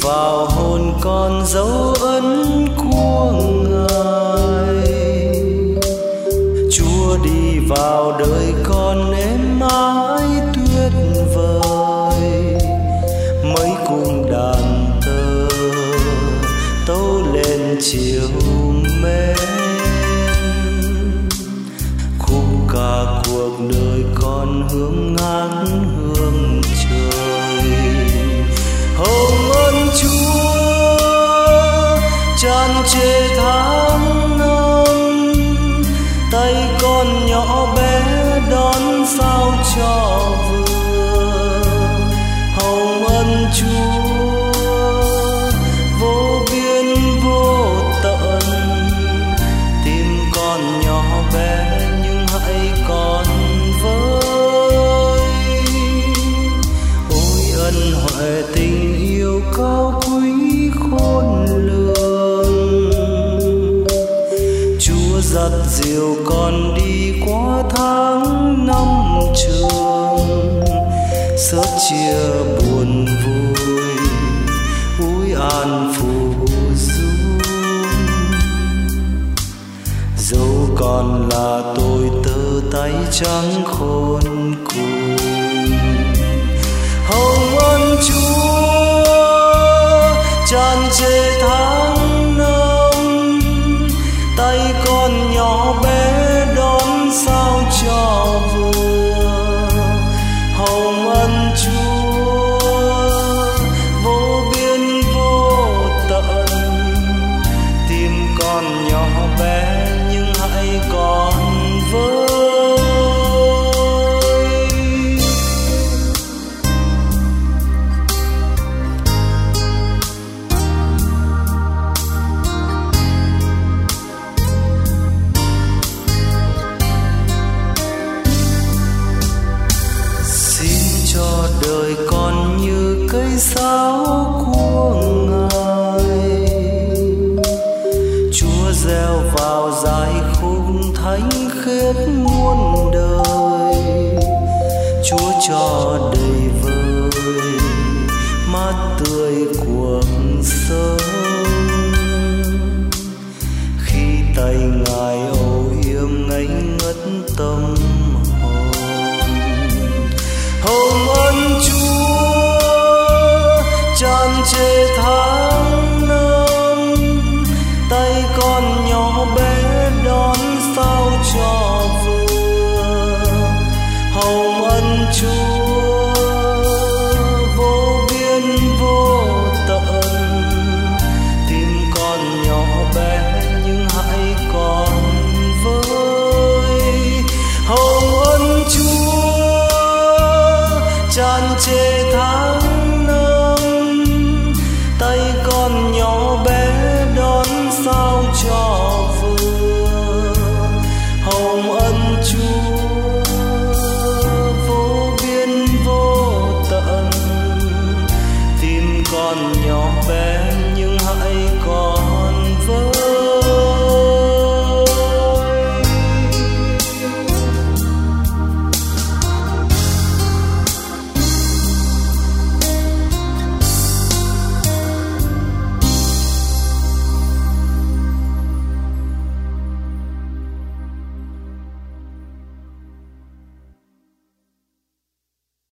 vào hồn con dấu ấn của Ngài. Chúa đi vào đời con êm ái tuyệt vời, mấy cung đàn tơ tấu lên chiều mến. Khúc ca cuộc đời con hướng ngát hương trời. Hồng ơn Chúa tràn trề tháng năm, tay con nhỏ bé đón sao cho vừa. Hồng ơn Chúa vô biên vô tận, tim con nhỏ bé nhưng hãy còn với. Ôi ân huệ tình yêu cao quý khôn lường, Chúa dắt dìu con đi qua tháng năm trường. Sớt chia buồn vui úi an phù du, dẫu còn là tôi tơ tay trắng khôn cùng. Hồng ơn Chúa tràn trề tháng năm, tay con nhỏ bé đón sao cho vừa. Hồng ơn Chúa vô biên vô tận, tim con nhỏ bé nhưng hãy còn với. Đời con như cây sáo của Ngài, Chúa gieo vào dải khúc thánh khiết muôn đời. Chúa cho đầy vơi mát tươi cuộc sống, khi tay Ngài âu yếm ngây ngất tâm. Hồng ơn Chúa tràn trề tháng